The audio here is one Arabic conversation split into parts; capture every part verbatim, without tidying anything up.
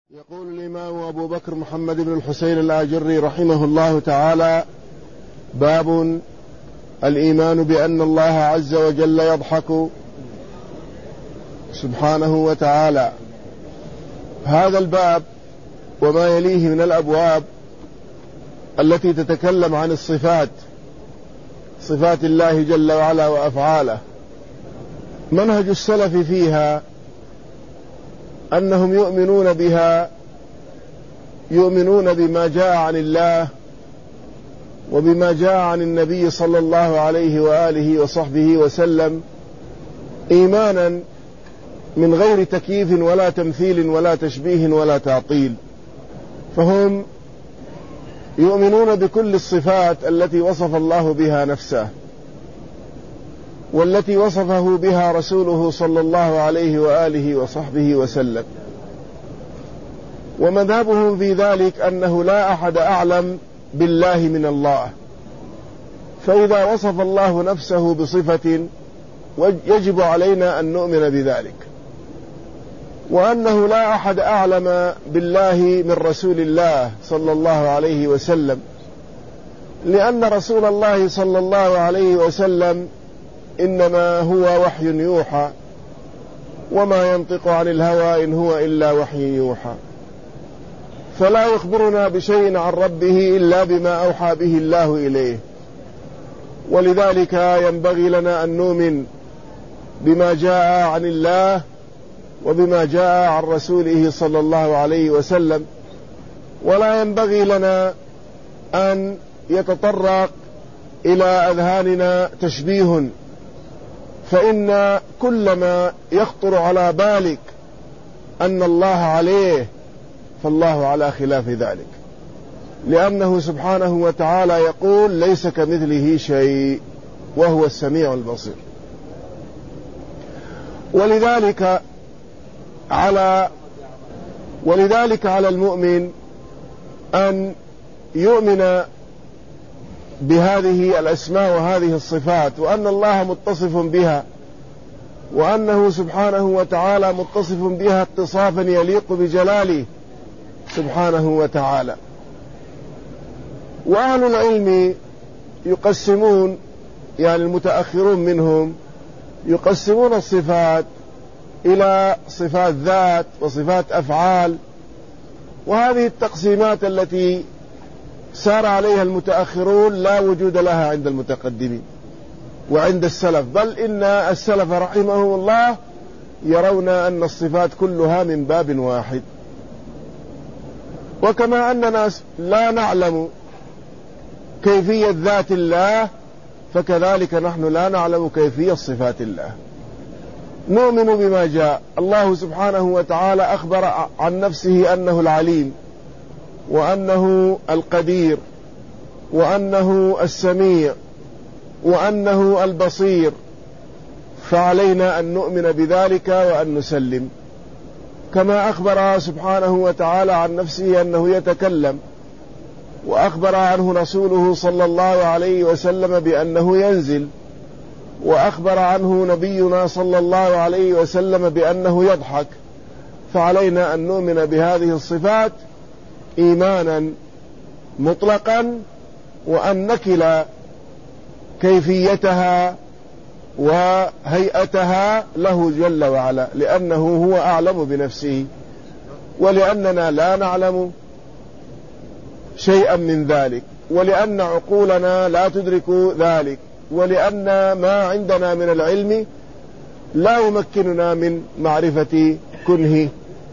يقول الإمام أبو بكر محمد بن الحسين الآجري رحمه الله تعالى: باب الإيمان بأن الله عز وجل يضحك سبحانه وتعالى. هذا الباب وما يليه من الأبواب التي تتكلم عن الصفات، صفات الله جل وعلا وأفعاله، منهج السلف فيها أنهم يؤمنون بها، يؤمنون بما جاء عن الله وبما جاء عن النبي صلى الله عليه وآله وصحبه وسلم إيمانا من غير تكييف ولا تمثيل ولا تشبيه ولا تعطيل. فهم يؤمنون بكل الصفات التي وصف الله بها نفسه والتي وصفه بها رسوله صلى الله عليه وآله وصحبه وسلم، ومذهبهم في ذلك أنه لا أحد أعلم بالله من الله، فإذا وصف الله نفسه بصفة يجب علينا أن نؤمن بذلك، وأنه لا أحد أعلم بالله من رسول الله صلى الله عليه وسلم، لأن رسول الله صلى الله عليه وسلم إنما هو وحي يوحى، وما ينطق عن الهوى إن هو إلا وحي يوحى، فلا يخبرنا بشيء عن ربه إلا بما أوحى به الله إليه. ولذلك ينبغي لنا أن نؤمن بما جاء عن الله وبما جاء عن رسوله صلى الله عليه وسلم، ولا ينبغي لنا أن يتطرق إلى أذهاننا تشبيه، فإن كل ما يخطر على بالك أن الله عليه فالله على خلاف ذلك، لأنه سبحانه وتعالى يقول: ليس كمثله شيء وهو السميع البصير. ولذلك على ولذلك على المؤمن أن يؤمن بهذه الأسماء وهذه الصفات، وأن الله متصف بها، وأنه سبحانه وتعالى متصف بها اتصافا يليق بجلاله سبحانه وتعالى. وأهل العلم يقسمون، يعني المتأخرون منهم يقسمون الصفات إلى صفات ذات وصفات أفعال، وهذه التقسيمات التي سار عليها المتأخرون لا وجود لها عند المتقدمين وعند السلف، بل إن السلف رحمهم الله يرون أن الصفات كلها من باب واحد. وكما أننا لا نعلم كيفية ذات الله، فكذلك نحن لا نعلم كيفية صفات الله. نؤمن بما جاء. الله سبحانه وتعالى أخبر عن نفسه أنه العليم، وأنه القدير، وأنه السميع، وأنه البصير، فعلينا أن نؤمن بذلك وأن نسلم. كما أخبر سبحانه وتعالى عن نفسه أنه يتكلم، وأخبر عنه رسوله صلى الله عليه وسلم بأنه ينزل، وأخبر عنه نبينا صلى الله عليه وسلم بأنه يضحك، فعلينا أن نؤمن بهذه الصفات إيمانا مطلقا، وأن نكل كيفيتها وهيئتها له جل وعلا، لأنه هو أعلم بنفسه، ولأننا لا نعلم شيئا من ذلك، ولأن عقولنا لا تدرك ذلك، ولأن ما عندنا من العلم لا يمكننا من معرفة كنه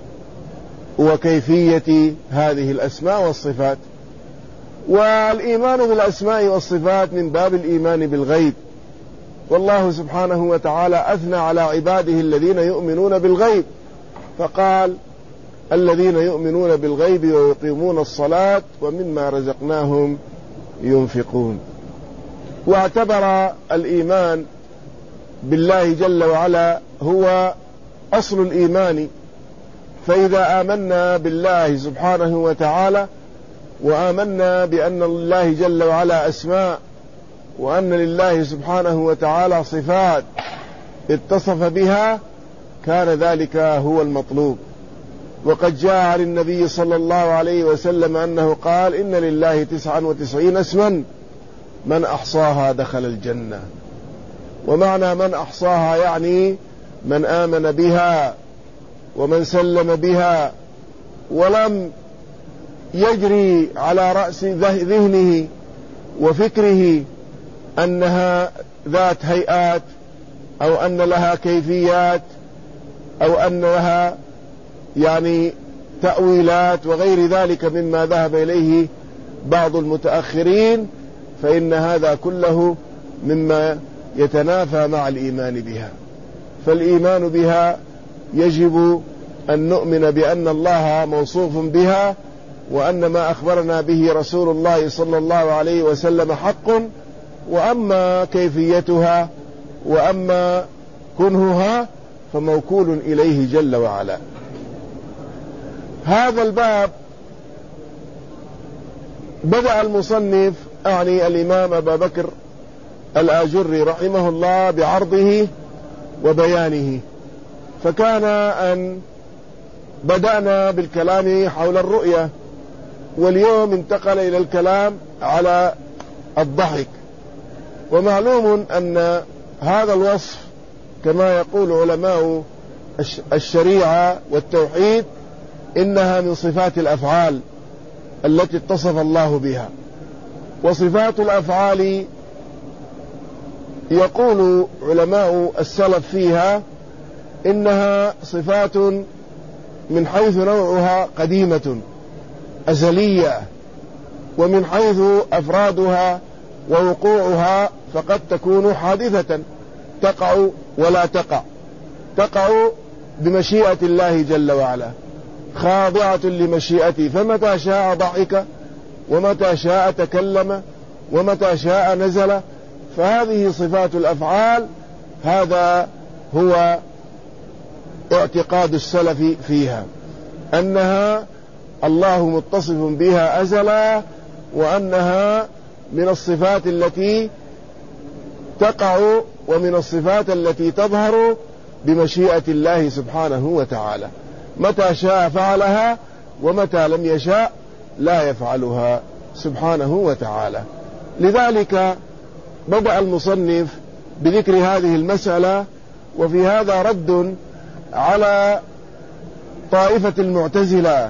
وكيفية هذه الأسماء والصفات. والإيمان بالأسماء والصفات من باب الإيمان بالغيب، والله سبحانه وتعالى أثنى على عباده الذين يؤمنون بالغيب، فقال: الذين يؤمنون بالغيب ويقيمون الصلاة ومما رزقناهم ينفقون. واعتبر الإيمان بالله جل وعلا هو أصل الإيمان، فإذا آمنا بالله سبحانه وتعالى وآمنا بأن الله جل وعلا أسماء، وأن لله سبحانه وتعالى صفات اتصف بها، كان ذلك هو المطلوب. وقد جاء عن النبي صلى الله عليه وسلم أنه قال: إن لله تسعا وتسعين اسما من أحصاها دخل الجنة. ومعنى من أحصاها يعني من آمن بها ومن سلم بها ولم يجري على رأس ذهنه وفكره أنها ذات هيئات أو أن لها كيفيات أو أن لها يعني تأويلات وغير ذلك مما ذهب إليه بعض المتأخرين، فإن هذا كله مما يتنافى مع الإيمان بها. فالإيمان بها يجب أن نؤمن بأن الله موصوف بها، وأن ما أخبرنا به رسول الله صلى الله عليه وسلم حق، وأما كيفيتها وأما كنهها فموكول إليه جل وعلا. هذا الباب بدأ المصنف أعني الإمام أبا بكر الآجري رحمه الله بعرضه وبيانه، فكان أن بدأنا بالكلام حول الرؤية، واليوم انتقل إلى الكلام على الضحك. ومعلوم أن هذا الوصف كما يقول علماء الشريعة والتوحيد إنها من صفات الأفعال التي اتصف الله بها. وصفات الأفعال يقول علماء السلف فيها إنها صفات من حيث نوعها قديمة أزلية، ومن حيث أفرادها ووقوعها فقد تكون حادثة تقع ولا تقع، تقع بمشيئة الله جل وعلا، خاضعة لمشيئته، فمتى شاء ضحك ومتى شاء تكلم ومتى شاء نزل. فهذه صفات الأفعال، هذا هو اعتقاد السلف فيها، أنها الله متصف بها أزلا، وأنها من الصفات التي تقع ومن الصفات التي تظهر بمشيئة الله سبحانه وتعالى، متى شاء فعلها ومتى لم يشاء لا يفعلها سبحانه وتعالى. لذلك بدأ المصنف بذكر هذه المسألة، وفي هذا رد على طائفة المعتزلة،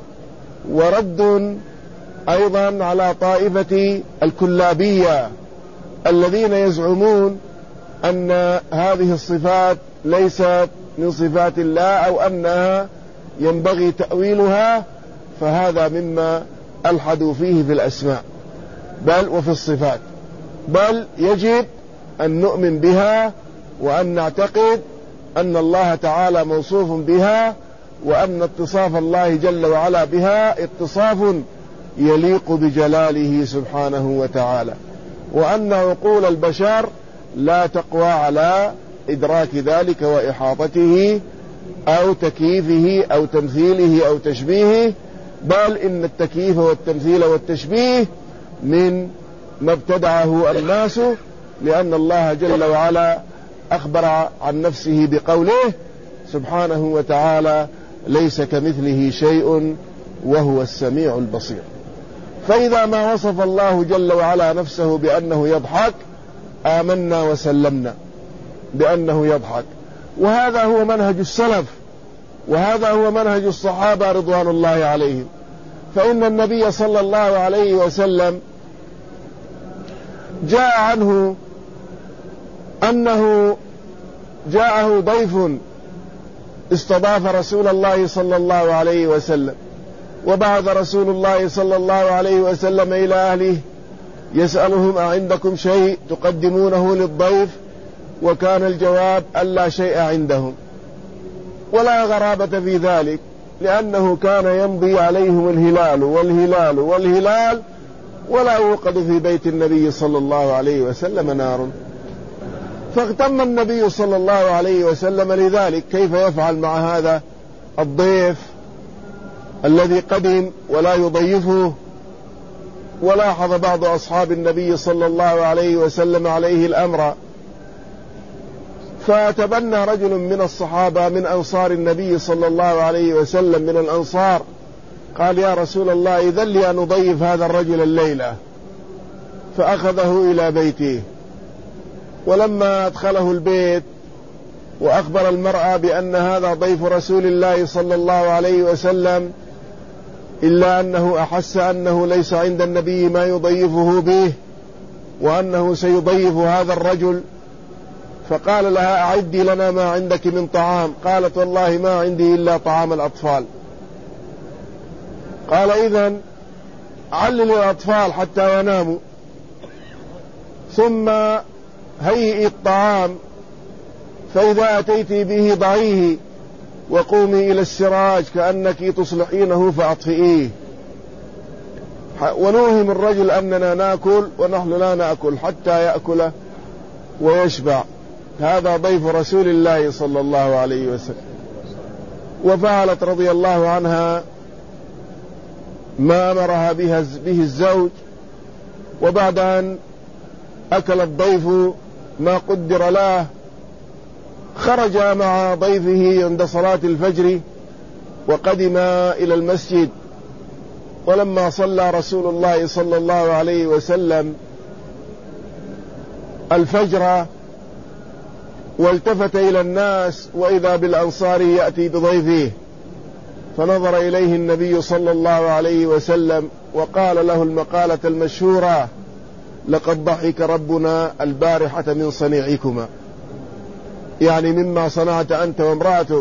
ورد أيضا على طائفة الكلابية الذين يزعمون أن هذه الصفات ليست من صفات الله أو أنها ينبغي تأويلها، فهذا مما ألحدوا فيه في الأسماء بل وفي الصفات. بل يجب أن نؤمن بها وأن نعتقد أن الله تعالى موصوف بها، وأن اتصاف الله جل وعلا بها اتصاف يليق بجلاله سبحانه وتعالى، وأن عقول البشر لا تقوى على إدراك ذلك وإحاطته أو تكييفه أو تمثيله أو تشبيهه، بل إن التكييف والتمثيل والتشبيه من ما ابتدعه الناس، لأن الله جل وعلا أخبر عن نفسه بقوله سبحانه وتعالى: ليس كمثله شيء وهو السميع البصير. فإذا ما وصف الله جل وعلا نفسه بأنه يضحك آمنا وسلمنا بأنه يضحك، وهذا هو منهج السلف، وهذا هو منهج الصحابة رضوان الله عليهم. فإن النبي صلى الله عليه وسلم جاء عنه أنه جاءه ضيف استضاف رسول الله صلى الله عليه وسلم، وبعث رسول الله صلى الله عليه وسلم إلى أهله يسألهم: أعندكم شيء تقدمونه للضيف؟ وكان الجواب: ألا شيء عندهم. ولا غرابة في ذلك، لأنه كان يمضي عليهم الهلال والهلال والهلال ولا يوقد في بيت النبي صلى الله عليه وسلم نار. فاغتم النبي صلى الله عليه وسلم لذلك، كيف يفعل مع هذا الضيف الذي قدم ولا يضيفه؟ ولاحظ بعض أصحاب النبي صلى الله عليه وسلم عليه الأمر، فتبنى رجل من الصحابة من أنصار النبي صلى الله عليه وسلم من الأنصار، قال يا رسول الله إذن لي أن أضيف هذا الرجل الليلة، فأخذه إلى بيته. ولما أدخله البيت وأخبر المرأة بأن هذا ضيف رسول الله صلى الله عليه وسلم، إلا أنه أحس أنه ليس عند النبي ما يضيفه به، وأنه سيضيف هذا الرجل، فقال لها أعدي لنا ما عندك من طعام. قالت والله ما عندي إلا طعام الأطفال. قال إذن علل الأطفال حتى يناموا، ثم هيئي الطعام، فإذا أتيت به ضعيه وقومي إلى السراج كأنك تصلحينه فأطفئيه، ونوهم الرجل أننا نأكل ونحن لا نأكل حتى يأكل ويشبع. هذا ضيف رسول الله صلى الله عليه وسلم. وفعلت رضي الله عنها ما أمرها به الزوج. وبعد أن أكل الضيف ما قدر له، خرج مع ضيفه عند صلاة الفجر وقدم إلى المسجد. ولما صلى رسول الله صلى الله عليه وسلم الفجر والتفت إلى الناس وإذا بالأنصاري يأتي بضيفه، فنظر إليه النبي صلى الله عليه وسلم وقال له المقالة المشهورة: لقد ضحك ربنا البارحة من صنيعكما، يعني مما صنعت أنت وامرأتك،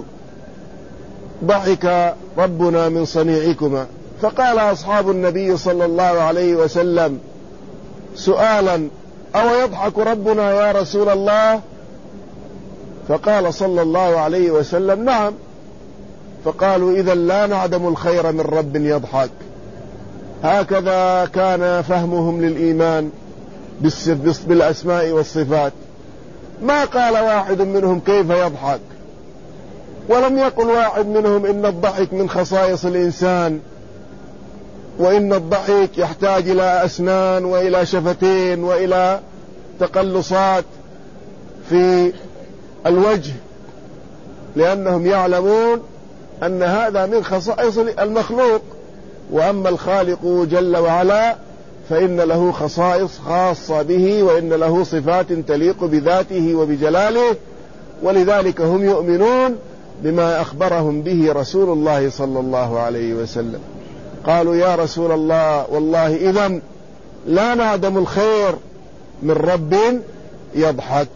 ضحك ربنا من صنيعكما. فقال أصحاب النبي صلى الله عليه وسلم سؤالا: أو يضحك ربنا يا رسول الله؟ فقال صلى الله عليه وسلم: نعم. فقالوا: إذا لا نعدم الخير من رب يضحك. هكذا كان فهمهم للإيمان بالأسماء والصفات. ما قال واحد منهم كيف يضحك، ولم يقل واحد منهم إن الضحك من خصائص الإنسان، وإن الضحك يحتاج إلى أسنان وإلى شفتين وإلى تقلصات في الوجه، لأنهم يعلمون أن هذا من خصائص المخلوق. وأما الخالق جل وعلا فإن له خصائص خاصة به، وإن له صفات تليق بذاته وبجلاله، ولذلك هم يؤمنون بما أخبرهم به رسول الله صلى الله عليه وسلم. قالوا: يا رسول الله والله إذن لا نعدم الخير من رب يضحك.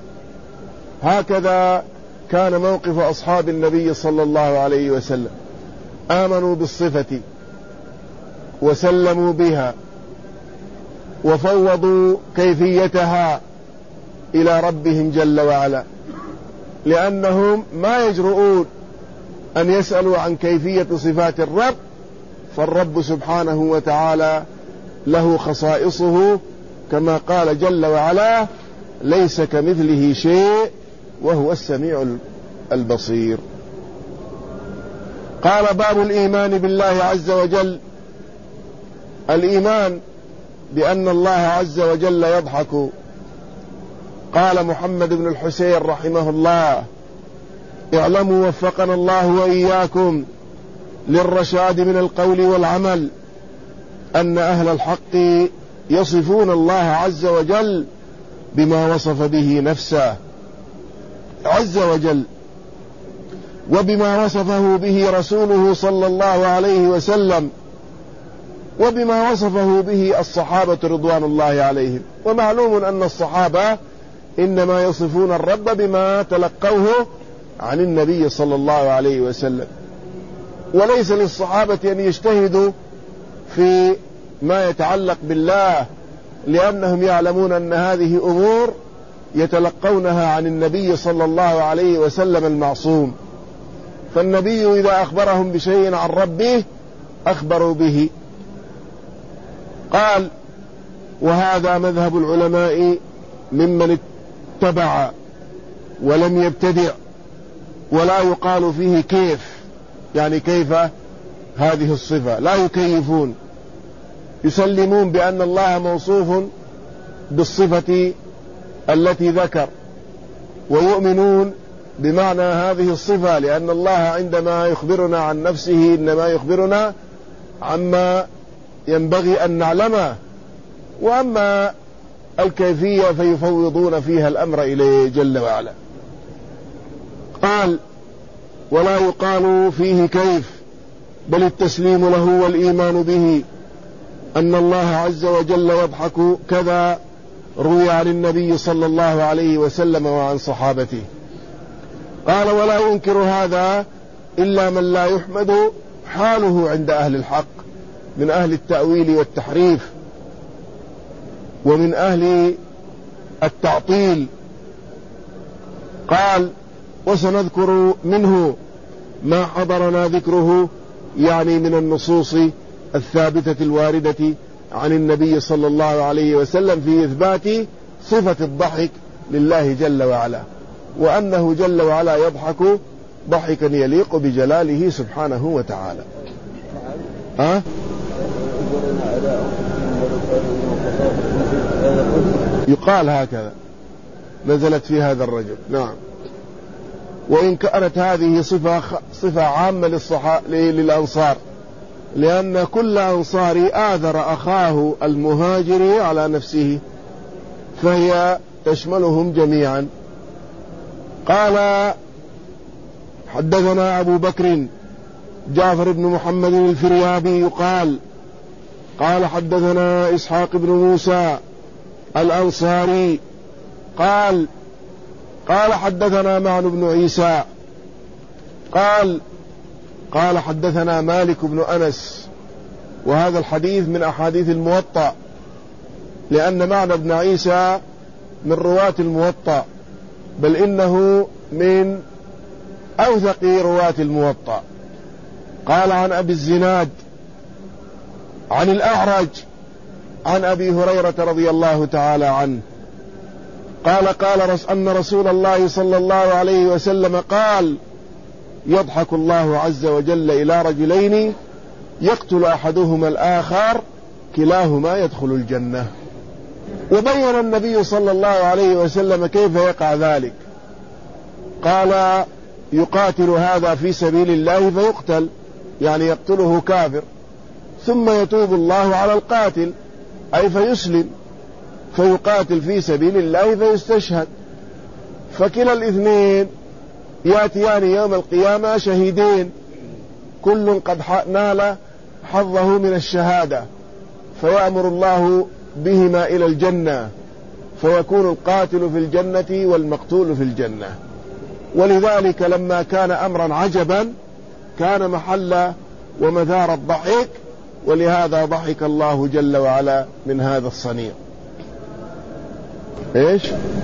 هكذا كان موقف أصحاب النبي صلى الله عليه وسلم، آمنوا بالصفة وسلموا بها وفوضوا كيفيتها إلى ربهم جل وعلا، لأنهم ما يجرؤون أن يسألوا عن كيفية صفات الرب، فالرب سبحانه وتعالى له خصائصه، كما قال جل وعلا: ليس كمثله شيء وهو السميع البصير. قال: باب الإيمان بالله عز وجل. الإيمان بأن الله عز وجل يضحك. قال محمد بن الحسين رحمه الله: اعلموا وفقنا الله وإياكم للرشاد من القول والعمل أن أهل الحق يصفون الله عز وجل بما وصف به نفسه عز وجل، وبما وصفه به رسوله صلى الله عليه وسلم، وبما وصفه به الصحابة رضوان الله عليهم. ومعلوم أن الصحابة إنما يصفون الرب بما تلقوه عن النبي صلى الله عليه وسلم، وليس للصحابة أن يجتهدوا في ما يتعلق بالله، لأنهم يعلمون أن هذه أمور يتلقونها عن النبي صلى الله عليه وسلم المعصوم. فالنبي إذا أخبرهم بشيء عن ربه أخبروا به. قال: وهذا مذهب العلماء ممن اتبع ولم يبتدع، ولا يقال فيه كيف، يعني كيف هذه الصفة، لا يكيفون، يسلمون بأن الله موصوف بالصفة التي ذكر، ويؤمنون بمعنى هذه الصفة، لأن الله عندما يخبرنا عن نفسه إنما يخبرنا عما ينبغي أن نعلمه، وأما الكيفية فيفوضون فيها الأمر إليه جل وعلا. قال: ولا يقال فيه كيف، بل التسليم له والإيمان به أن الله عز وجل يضحك، كذا روي عن النبي صلى الله عليه وسلم وعن صحابته. قال: ولا ينكر هذا إلا من لا يحمد حاله عند أهل الحق من أهل التأويل والتحريف ومن أهل التعطيل. قال: وسنذكر منه ما حضرنا ذكره، يعني من النصوص الثابتة الواردة عن النبي صلى الله عليه وسلم في إثبات صفة الضحك لله جل وعلا، وأنه جل وعلا يضحك ضحكا يليق بجلاله سبحانه وتعالى. ها؟ يقال هكذا، نزلت في هذا الرجل. نعم. وإن كانت هذه صفة صفة عامة للصحا... للأنصار، لأن كل أنصاري آذر أخاه المهاجر على نفسه، فهي تشملهم جميعا. قال: حدثنا أبو بكر جعفر بن محمد الفريابي قال: قال حدثنا إسحاق بن موسى الأنصاري قال: قال حدثنا معن بن عيسى قال: قال حدثنا مالك بن أنس. وهذا الحديث من أحاديث الموطأ، لأن معن بن عيسى من رواة الموطأ، بل إنه من أوثق رواة الموطأ. قال: عن أبي الزناد عن الأعرج عن أبي هريرة رضي الله تعالى عنه قال: قال رس أن رسول الله صلى الله عليه وسلم قال: يضحك الله عز وجل إلى رجلين يقتل أحدهما الآخر كلاهما يدخل الجنة. وبين النبي صلى الله عليه وسلم كيف يقع ذلك. قال: يقاتل هذا في سبيل الله فيقتل، يعني يقتله كافر، ثم يتوب الله على القاتل أي فيسلم، فيقاتل في سبيل الله فيستشهد، فكلا الاثنين يأتيان يوم القيامة شهيدين، كل قد نال حظه من الشهادة، فيأمر الله بهما إلى الجنة، فيكون القاتل في الجنة والمقتول في الجنة. ولذلك لما كان أمرا عجبا كان محل ومثار الضحك، ولهذا ضحك الله جل وعلا من هذا الصنيع. ايش؟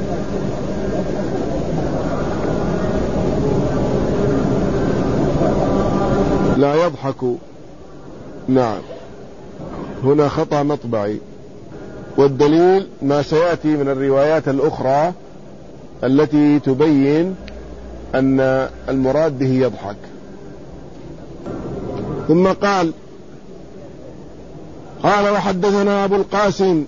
لا يضحك. نعم، هنا خطأ مطبعي، والدليل ما سيأتي من الروايات الأخرى التي تبين أن المراد به يضحك. ثم قال: قال: وحدثنا أبو القاسم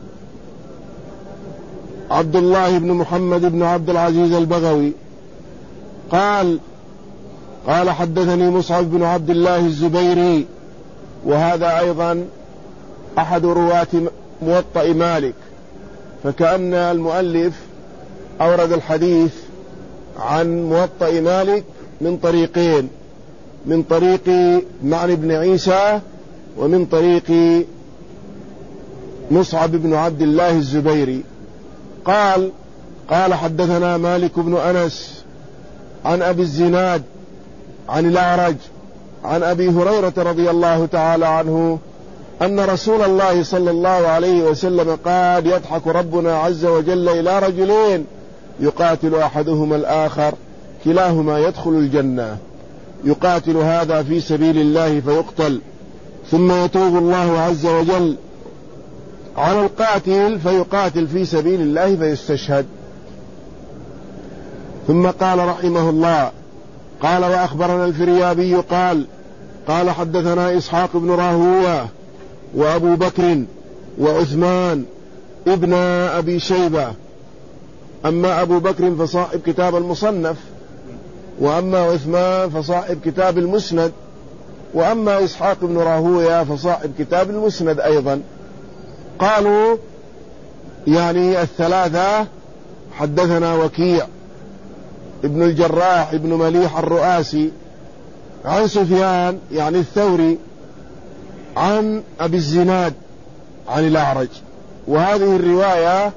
عبد الله بن محمد بن عبد العزيز البغوي قال: قال حدثني مصعب بن عبد الله الزبيري، وهذا أيضا أحد رواة موطأ مالك، فكأن المؤلف أورد الحديث عن موطأ مالك من طريقين، من طريق معن بن عيسى ومن طريق مصعب بن عبد الله الزبيري. قال: قال حدثنا مالك بن أنس عن أبي الزناد عن الأعرج عن أبي هريرة رضي الله تعالى عنه أن رسول الله صلى الله عليه وسلم قال: يضحك ربنا عز وجل إلى رجلين يقاتل أحدهما الآخر كلاهما يدخل الجنة، يقاتل هذا في سبيل الله فيقتل، ثم يتوب الله عز وجل على القاتل فيقاتل في سبيل الله فيستشهد. ثم قال رحمه الله: قال: وأخبرنا الفريابي قال: قال حدثنا إسحاق بن راهوة وأبو بكر وعثمان ابن أبي شيبة أما أبو بكر فصاحب كتاب المصنف، وأما عثمان فصاحب كتاب المسند، وأما إسحاق بن راهوية فصاحب كتاب المسند أيضا. قالوا يعني الثلاثة حدثنا وكيع ابن الجراح ابن مليح الرؤاسي عن سفيان يعني الثوري عن أبي الزناد عن الأعرج. وهذه الرواية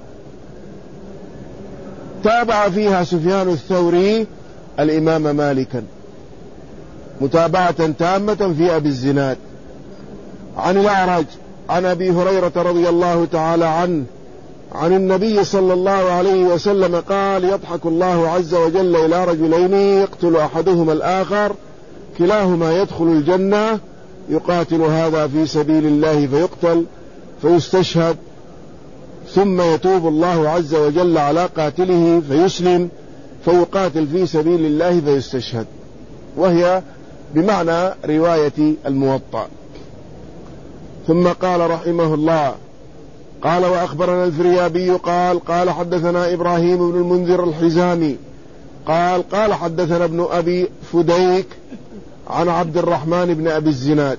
تابع فيها سفيان الثوري الإمام مالكا متابعة تامة في أبي الزناد عن الأعرج عن أبي هريرة رضي الله تعالى عنه عن النبي صلى الله عليه وسلم قال: يضحك الله عز وجل إلى رجلين يقتل أحدهما الآخر كلاهما يدخل الجنة، يقاتل هذا في سبيل الله فيقتل فيستشهد، ثم يتوب الله عز وجل على قاتله فيسلم فيقاتل في سبيل الله فيستشهد. وهي بمعنى رواية الموطأ. ثم قال رحمه الله: قال وأخبرنا الفريابي قال قال حدثنا إبراهيم بن المنذر الحزامي قال قال حدثنا ابن أبي فديك عن عبد الرحمن بن أبي الزناد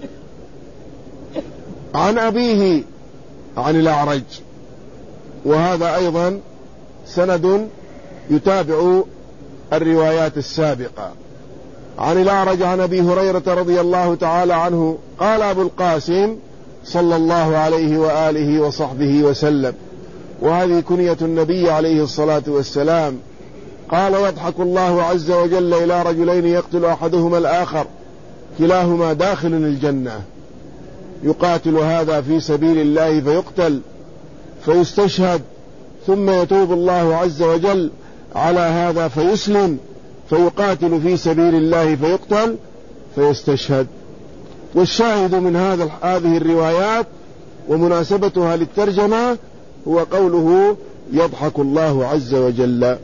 عن أبيه عن الأعرج. وهذا أيضا سند يتابع الروايات السابقة. عن الأعرج عن أبي هريرة رضي الله تعالى عنه قال أبو القاسم صلى الله عليه وآله وصحبه وسلم، وهذه كنية النبي عليه الصلاة والسلام، قال: يضحك الله عز وجل إلى رجلين يقتل أحدهما الآخر كلاهما داخل الجنة، يقاتل هذا في سبيل الله فيقتل فيستشهد، ثم يتوب الله عز وجل على هذا فيسلم فيقاتل في سبيل الله فيقتل فيستشهد. والشاهد من هذا هذه الروايات ومناسبتها للترجمة هو قوله: يضحك الله عز وجل.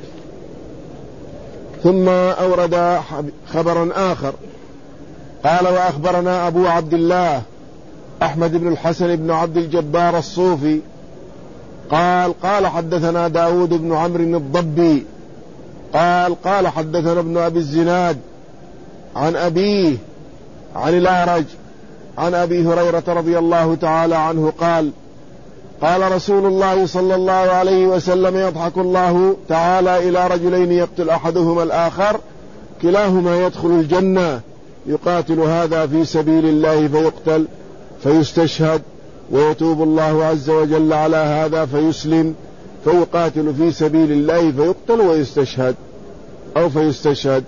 ثم أورد خبرا آخر قال: وأخبرنا أبو عبد الله أحمد بن الحسن بن عبد الجبار الصوفي قال قال حدثنا داود بن عمرو الضبي قال قال حدثنا ابن أبي الزناد عن أبيه عن الأعرج عن أبي هريرة رضي الله تعالى عنه قال: قال رسول الله صلى الله عليه وسلم: يضحك الله تعالى إلى رجلين يقتل أحدهما الآخر كلاهما يدخل الجنة، يقاتل هذا في سبيل الله فيقتل فيستشهد، ويتوب الله عز وجل على هذا فيسلم فيقاتل في سبيل الله فيقتل ويستشهد أو فيستشهد.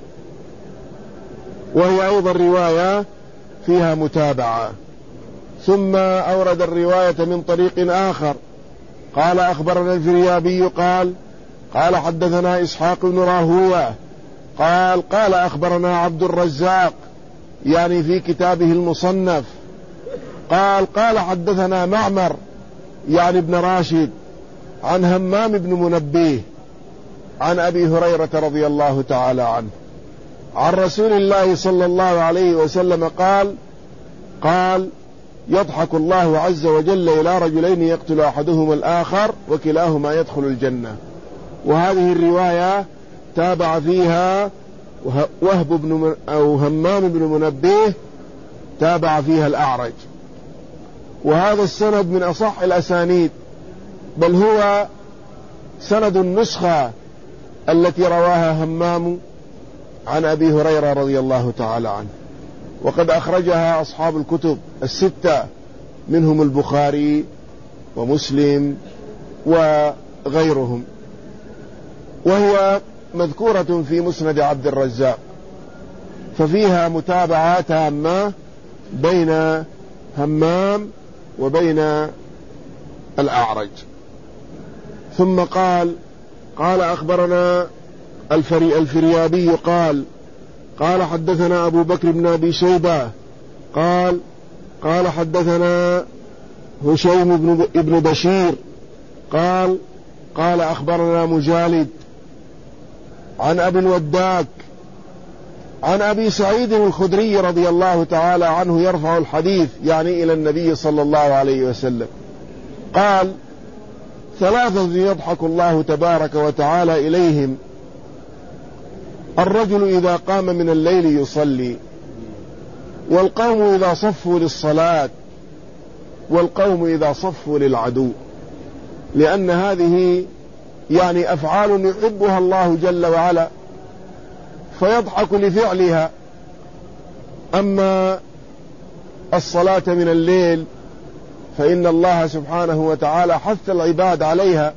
وهي أيضا رواية فيها متابعة. ثم أورد الرواية من طريق آخر قال: أخبرنا الفريابي قال قال حدثنا إسحاق بن راهوة قال قال أخبرنا عبد الرزاق يعني في كتابه المصنف قال قال حدثنا معمر يعني ابن راشد عن همام بن منبه عن أبي هريرة رضي الله تعالى عنه عن رسول الله صلى الله عليه وسلم قال قال: يضحك الله عز وجل إلى رجلين يقتل أحدهما الآخر وكلاهما يدخل الجنة. وهذه الرواية تابع فيها وهب بن أو همام بن منبه، تابع فيها الأعرج. وهذا السند من أصح الأسانيد، بل هو سند النسخة التي رواها همام عن أبي هريرة رضي الله تعالى عنه، وقد أخرجها أصحاب الكتب الستة منهم البخاري ومسلم وغيرهم، وهي مذكورة في مسند عبد الرزاق، ففيها متابعة تامة بين همام وبين الأعرج. ثم قال قال أخبرنا الفري الفريابي قال قال حدثنا أبو بكر بن أبي شيبة قال قال حدثنا هشيم بن ابن بشير قال قال أخبرنا مجالد عن أبي الوداك عن أبي سعيد الخدري رضي الله تعالى عنه يرفع الحديث يعني إلى النبي صلى الله عليه وسلم قال: ثلاثة يضحك الله تبارك وتعالى إليهم: الرجل إذا قام من الليل يصلي، والقوم إذا صفوا للصلاة، والقوم إذا صفوا للعدو. لأن هذه يعني أفعال يحبها الله جل وعلا فيضحك لفعلها. أما الصلاة من الليل فإن الله سبحانه وتعالى حث العباد عليها،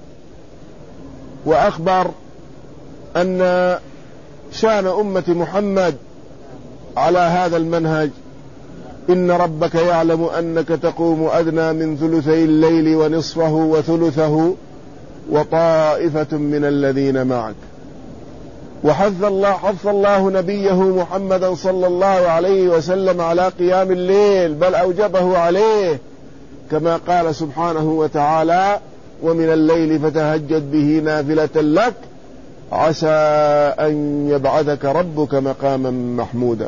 وأخبر أن شان أمة محمد على هذا المنهج: إن ربك يعلم أنك تقوم أدنى من ثلثي الليل ونصفه وثلثه وطائفة من الذين معك. وحث الله, حث الله نبيه محمدا صلى الله عليه وسلم على قيام الليل، بل أوجبه عليه، كما قال سبحانه وتعالى: ومن الليل فتهجد به نافلة لك عسى أن يبعثك ربك مقاما محمودا.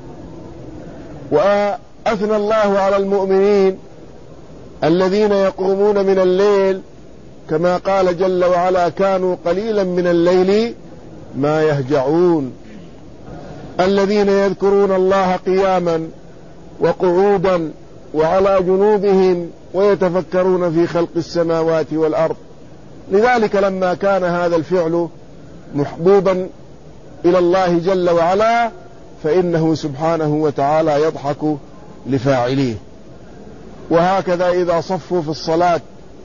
وأثنى الله على المؤمنين الذين يقومون من الليل، كما قال جل وعلا: كانوا قليلا من الليل ما يهجعون. الذين يذكرون الله قياما وقعودا وعلى جنوبهم ويتفكرون في خلق السماوات والأرض. لذلك لما كان هذا الفعل محبوبا إلى الله جل وعلا فإنه سبحانه وتعالى يضحك لفاعليه. وهكذا إذا صفوا في الصلاة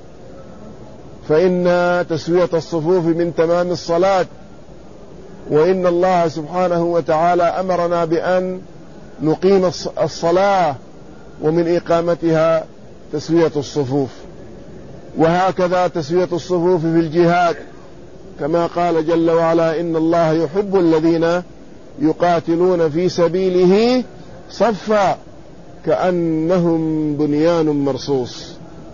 فإن تسوية الصفوف من تمام الصلاة، وإن الله سبحانه وتعالى أمرنا بأن نقيم الصلاة، ومن إقامتها تسوية الصفوف. وهكذا تسوية الصفوف في الجهاد، كما قال جل وعلا: إن الله يحب الذين يقاتلون في سبيله صفا كأنهم بنيان مرصوص.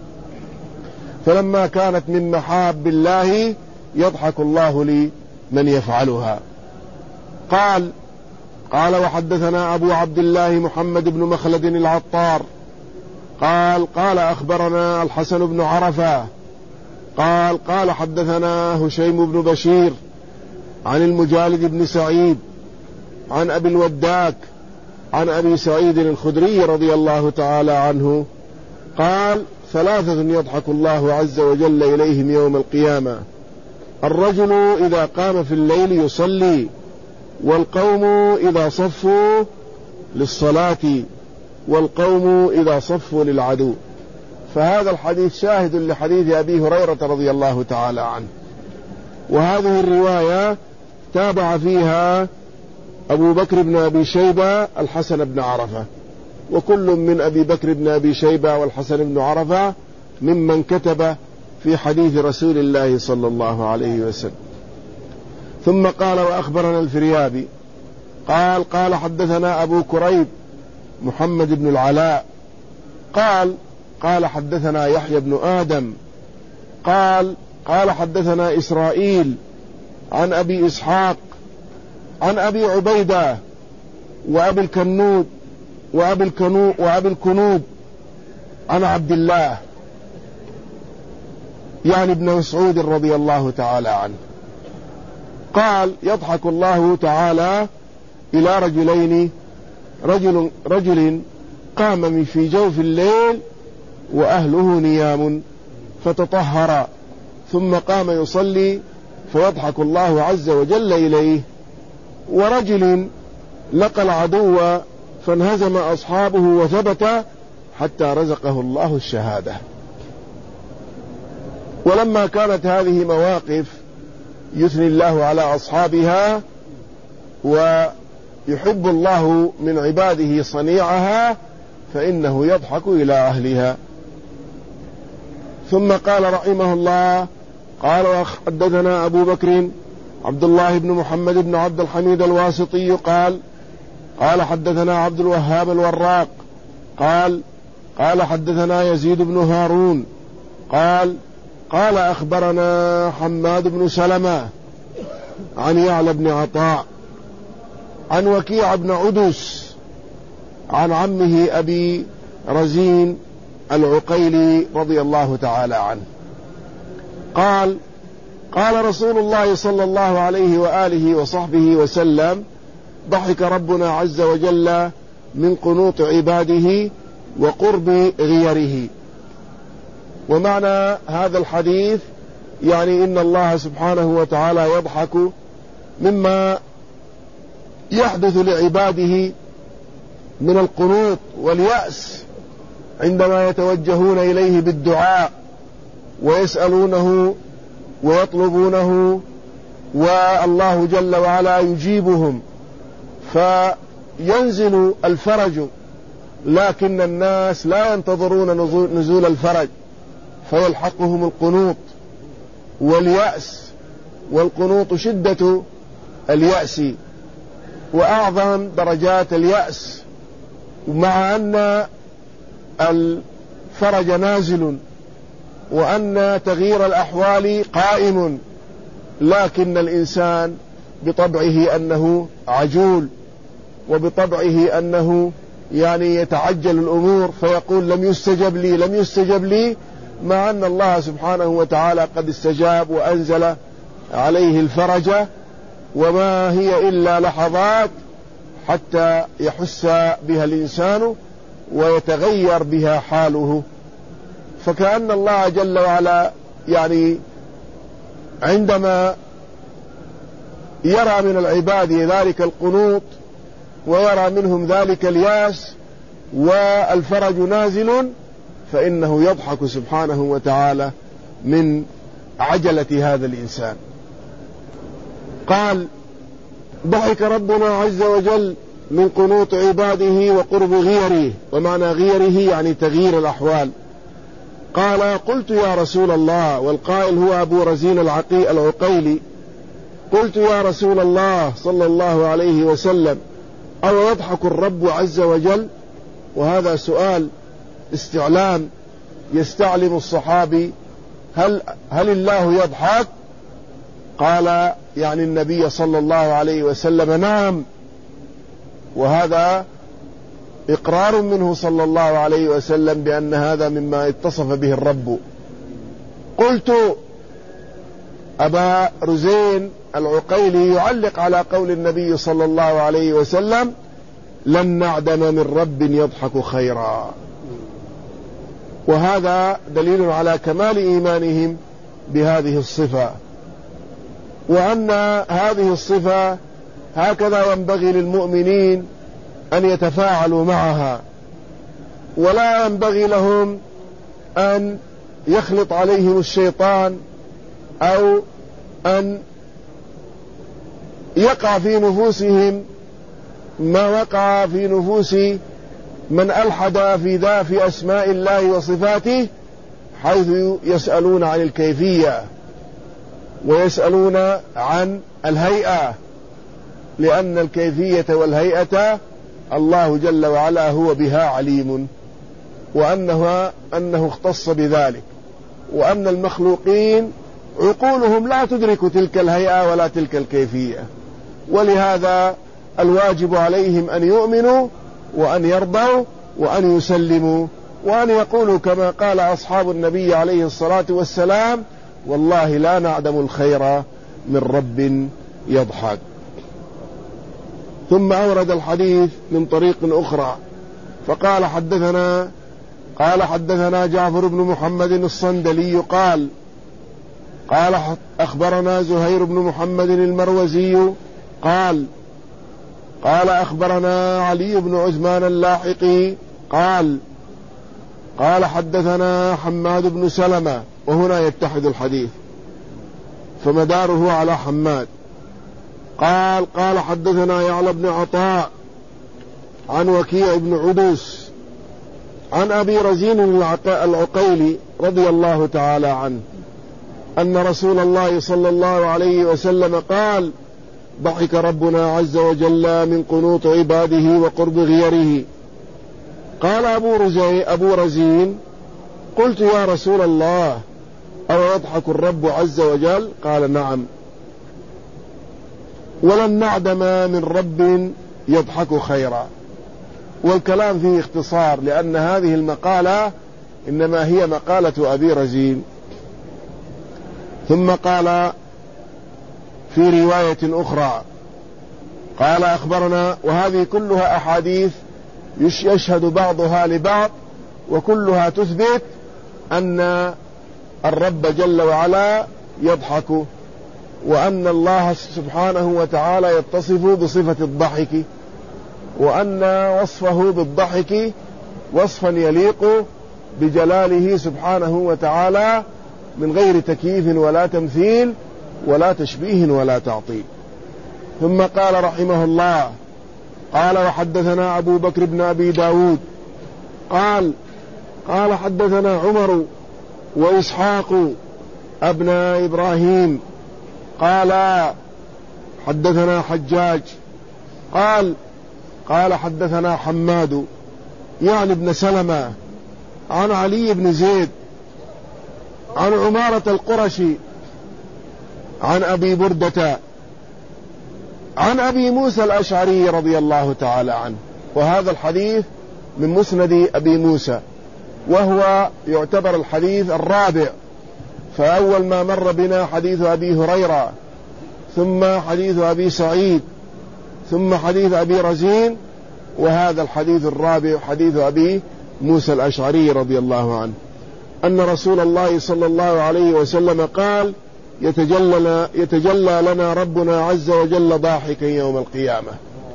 فلما كانت من محاب الله يضحك الله لمن يفعلها. قال قال وحدثنا أبو عبد الله محمد بن مخلد العطار قال قال أخبرنا الحسن بن عرفة قال قال حدثنا هشيم بن بشير عن المجالد بن سعيد عن أبي الوداك عن أبي سعيد الخدري رضي الله تعالى عنه قال: ثلاثة يضحك الله عز وجل إليهم يوم القيامة: الرجل إذا قام في الليل يصلي، والقوم إذا صفوا للصلاة، والقوم إذا صفوا للعدو. فهذا الحديث شاهد لحديث أبي هريرة رضي الله تعالى عنه. وهذه الرواية تابع فيها أبو بكر بن أبي شيبة الحسن بن عرفة، وكل من أبي بكر بن أبي شيبة والحسن بن عرفة ممن كتب في حديث رسول الله صلى الله عليه وسلم. ثم قال: وأخبرنا الفريابي قال قال حدثنا أبو كريب محمد بن العلاء قال قال حدثنا يحيى بن آدم قال قال حدثنا إسرائيل عن أبي إسحاق عن أبي عبيدة وأبي الكنود وأبي الكنود وأبي الكنود عن عبد الله يعني ابن مسعود رضي الله تعالى عنه قال: يضحك الله تعالى إلى رجلين: رجل, رجل قام في جوف الليل وأهله نيام فتطهر ثم قام يصلي فيضحك الله عز وجل إليه، ورجل لقى العدو فانهزم أصحابه وثبت حتى رزقه الله الشهادة. ولما كانت هذه مواقف يثني الله على أصحابها ويحب الله من عباده صنيعها فإنه يضحك إلى أهلها. ثم قال رحمه الله: قال وحدثنا أبو بكر عبد الله بن محمد بن عبد الحميد الواسطي قال قال حدثنا عبد الوهاب الوراق قال قال حدثنا يزيد بن هارون قال قال أخبرنا حماد بن سلمة عن يعلى بن عطاء عن وكيع بن عدس عن عمه أبي رزين العقيلي رضي الله تعالى عنه قال قال رسول الله صلى الله عليه وآله وصحبه وسلم: ضحك ربنا عز وجل من قنوط عباده وقرب غيره. ومعنى هذا الحديث يعني إن الله سبحانه وتعالى يضحك مما يحدث لعباده من القنوط واليأس عندما يتوجهون إليه بالدعاء ويسألونه ويطلبونه، والله جل وعلا يجيبهم فينزل الفرج، لكن الناس لا ينتظرون نزول الفرج فيلحقهم القنوط واليأس. والقنوط شدة اليأس وأعظم درجات اليأس، مع أن الفرج نازل وأن تغيير الأحوال قائم، لكن الإنسان بطبعه أنه عجول، وبطبعه أنه يعني يتعجل الأمور فيقول لم يستجب لي لم يستجب لي مع أن الله سبحانه وتعالى قد استجاب وأنزل عليه الفرج، وما هي إلا لحظات حتى يحس بها الإنسان ويتغير بها حاله. فكأن الله جل وعلا يعني عندما يرى من العباد ذلك القنوط ويرى منهم ذلك الياس والفرج نازل، فإنه يضحك سبحانه وتعالى من عجلة هذا الإنسان. قال: ضحك ربنا عز وجل من قنوط عباده وقرب غيره. ومعنى غيره يعني تغيير الأحوال. قال: قلت يا رسول الله، والقائل هو أبو رزين العقي العقيلي، قلت يا رسول الله صلى الله عليه وسلم: أو يضحك الرب عز وجل؟ وهذا سؤال استعلام يستعلم الصحابي: هل, هل الله يضحك؟ قال يعني النبي صلى الله عليه وسلم: نعم. وهذا إقرار منه صلى الله عليه وسلم بأن هذا مما اتصف به الرب. قلت: أبا رزين العقيلي يعلق على قول النبي صلى الله عليه وسلم: لن نعدم من رب يضحك خيرا. وهذا دليل على كمال إيمانهم بهذه الصفة، وأن هذه الصفة هكذا ينبغي للمؤمنين أن يتفاعلوا معها، ولا ينبغي لهم أن يخلط عليهم الشيطان أو أن يقع في نفوسهم ما وقع في نفوس من ألحد في ذا في أسماء الله وصفاته، حيث يسألون عن الكيفية ويسألون عن الهيئة، لأن الكيفية والهيئة الله جل وعلا هو بها عليم، وأنه أنه اختص بذلك، وأن المخلوقين عقولهم لا تدرك تلك الهيئة ولا تلك الكيفية. ولهذا الواجب عليهم أن يؤمنوا وأن يرضوا وأن يسلموا وأن يقولوا كما قال أصحاب النبي عليه الصلاة والسلام: والله لا نعدم الخير من رب يضحك. ثم أورد الحديث من طريق أخرى فقال: حدثنا قال حدثنا جعفر بن محمد الصندلي قال قال أخبرنا زهير بن محمد المروزي قال قال أخبرنا علي بن عثمان اللاحقي قال قال حدثنا حماد بن سلمة. وهنا يتحد الحديث فمداره على حماد. قال قال حدثنا يعلى بن عطاء عن وكيع بن عدوس عن أبي رزين العقيلي رضي الله تعالى عنه أن رسول الله صلى الله عليه وسلم قال: ضحك ربنا عز وجل من قنوط عباده وقرب غيره. قال أبو رزين, أبو رزين: قلت يا رسول الله: أو يضحك الرب عز وجل؟ قال: نعم. ولن نعدم من رب يضحك خيرا. والكلام فيه اختصار، لأن هذه المقالة إنما هي مقالة أبي رزين. ثم قال في رواية أخرى قال أخبرنا، وهذه كلها أحاديث يشهد بعضها لبعض، وكلها تثبت أن الرب جل وعلا يضحك، وأن الله سبحانه وتعالى يتصف بصفة الضحك، وأن وصفه بالضحك وصفا يليق بجلاله سبحانه وتعالى من غير تكييف ولا تمثيل ولا تشبيه ولا تعطيل. ثم قال رحمه الله قال وحدثنا أبو بكر بن أبي داود قال قال حدثنا عمر وإسحاق ابن إبراهيم قال حدثنا حجاج قال قال حدثنا حماد يعني ابن سلمة عن علي بن زيد عن عمارة القرشي عن أبي بردة عن أبي موسى الأشعري رضي الله تعالى عنه. وهذا الحديث من مسند أبي موسى، وهو يعتبر الحديث الرابع، فأول ما مر بنا حديث أبي هريرة، ثم حديث أبي سعيد، ثم حديث أبي رزين، وهذا الحديث الرابع حديث أبي موسى الأشعري رضي الله عنه أن رسول الله صلى الله عليه وسلم قال يتجلى, يتجلى لنا ربنا عز وجل ضاحكا يوم القيامة.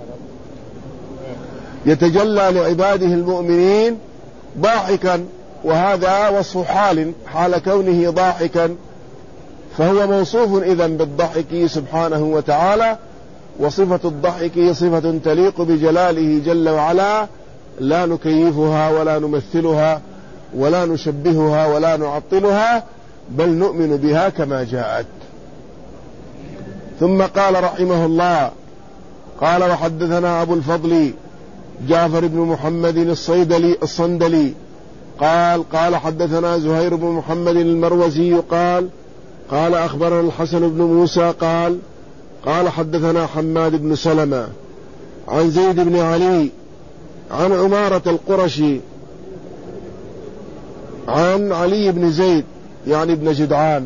يتجلى لعباده المؤمنين ضاحكا، وهذا وصف حال حال كونه ضاحكا، فهو موصوف إذن بالضحك سبحانه وتعالى، وصفة الضحك صفة تليق بجلاله جل وعلا، لا نكيفها ولا نمثلها ولا نشبهها ولا نعطلها، بل نؤمن بها كما جاءت. ثم قال رحمه الله قال وحدثنا أبو الفضل جعفر بن محمد الصيدلي الصندلي قال قال حدثنا زهير بن محمد المروزي قال قال أخبرنا الحسن بن موسى قال قال حدثنا حماد بن سلمة عن زيد بن علي عن عمارة القرشي عن علي بن زيد يعني ابن جدعان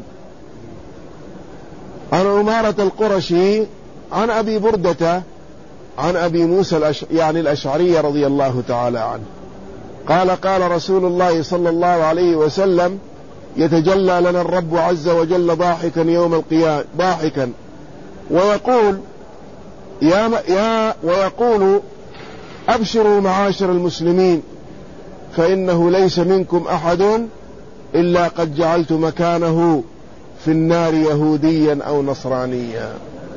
عن عمارة القرشي عن أبي بردة عن أبي موسى الأش... يعني الأشعري رضي الله تعالى عنه قال قال رسول الله صلى الله عليه وسلم يتجلى لنا الرب عز وجل ضاحكا يوم القيامة ضاحكا ويقول يا, م... يا ويقول أبشروا معاشر المسلمين فإنه ليس منكم أحد إلا قد جعلت مكانه في النار يهوديا أو نصرانيا.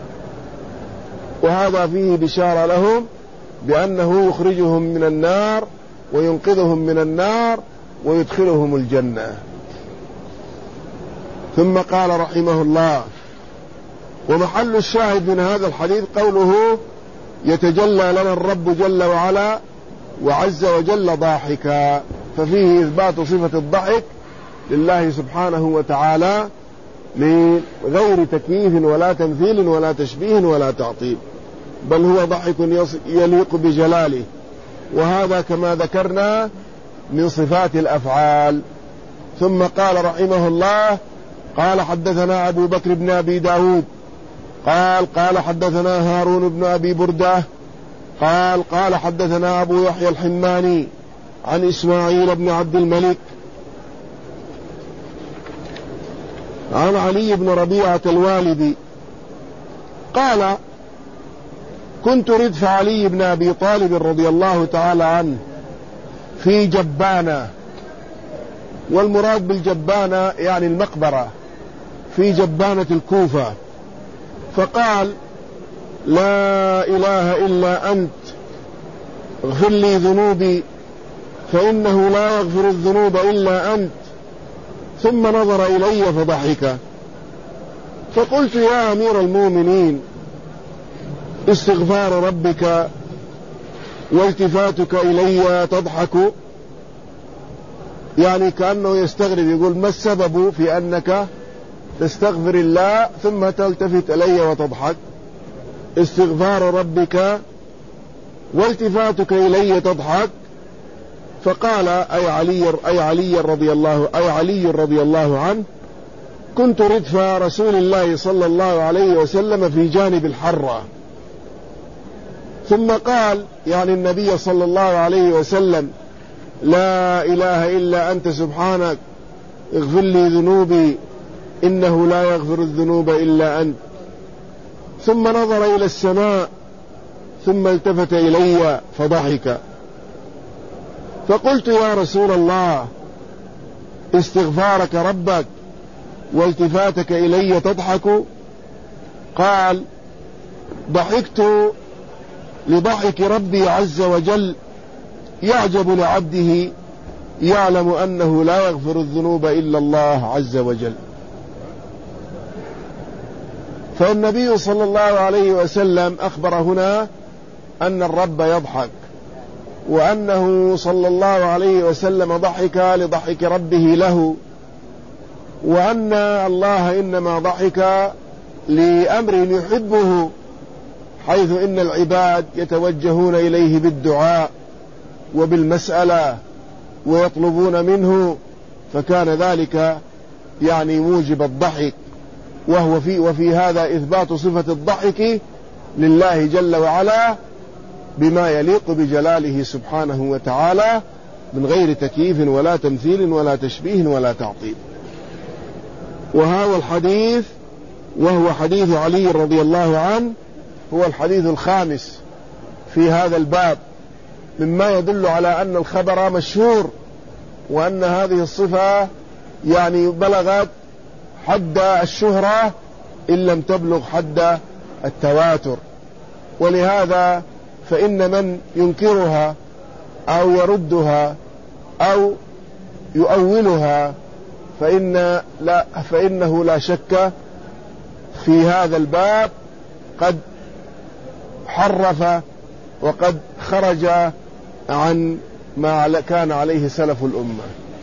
وهذا فيه بشارة لهم بأنه يخرجهم من النار وينقذهم من النار ويدخلهم الجنة. ثم قال رحمه الله ومحل الشاهد من هذا الحديث قوله يتجلى لنا الرب جل وعلا وعز وجل ضاحكا، ففيه إثبات صفة الضحك لله سبحانه وتعالى من غير تكييف ولا تمثيل ولا تشبيه ولا تعطيل، بل هو ضحك يليق بجلاله، وهذا كما ذكرنا من صفات الأفعال. ثم قال رحمه الله قال حدثنا أبو بكر بن أبي داود قال قال حدثنا هارون بن أبي بردة قال قال حدثنا أبو يحيى الحماني عن إسماعيل بن عبد الملك عن علي بن ربيعة الوالدي قال كنت ردف علي بن أبي طالب رضي الله تعالى عنه في جبانة، والمراد بالجبانة يعني المقبرة في جبانة الكوفة، فقال لا إله إلا أنت اغفر لي ذنوبي فإنه لا يغفر الذنوب إلا أنت، ثم نظر إلي فضحك، فقلت يا أمير المؤمنين استغفار ربك والتفاتك إلي تضحك، يعني كأنه يستغرب يقول ما السبب في أنك تستغفر الله ثم تلتفت إلي وتضحك؟ استغفار ربك والتفاتك إلي تضحك. فقال أي علي أي علي رضي الله أي علي رضي الله عنه كنت ردف رسول الله صلى الله عليه وسلم في جانب الحرة، ثم قال يعني النبي صلى الله عليه وسلم: لا إله إلا أنت سبحانك اغفر لي ذنوبي إنه لا يغفر الذنوب إلا أنت. ثم نظر إلى السماء ثم التفت إلي فضحك، فقلت: يا رسول الله، استغفارك ربك والتفاتك إلي تضحك؟ قال: ضحكت لضحك ربي عز وجل يعجب لعبده يعلم أنه لا يغفر الذنوب إلا الله عز وجل. فالنبي صلى الله عليه وسلم أخبر هنا أن الرب يضحك، وأنه صلى الله عليه وسلم ضحك لضحك ربه له، وأن الله إنما ضحك لأمر يحبه، حيث إن العباد يتوجهون إليه بالدعاء وبالمسألة ويطلبون منه، فكان ذلك يعني موجب الضحك، وهو في وفي هذا إثبات صفة الضحك لله جل وعلا بما يليق بجلاله سبحانه وتعالى من غير تكييف ولا تمثيل ولا تشبيه ولا تعطيل. وهذا الحديث وهو حديث علي رضي الله عنه هو الحديث الخامس في هذا الباب، مما يدل على أن الخبر مشهور، وأن هذه الصفة يعني بلغت حد الشهرة إن لم تبلغ حد التواتر. ولهذا فإن من ينكرها أو يردها أو يؤولها فإن لا فإنه لا شك في هذا الباب قد حرف وقد خرج عن ما كان عليه سلف الأمة.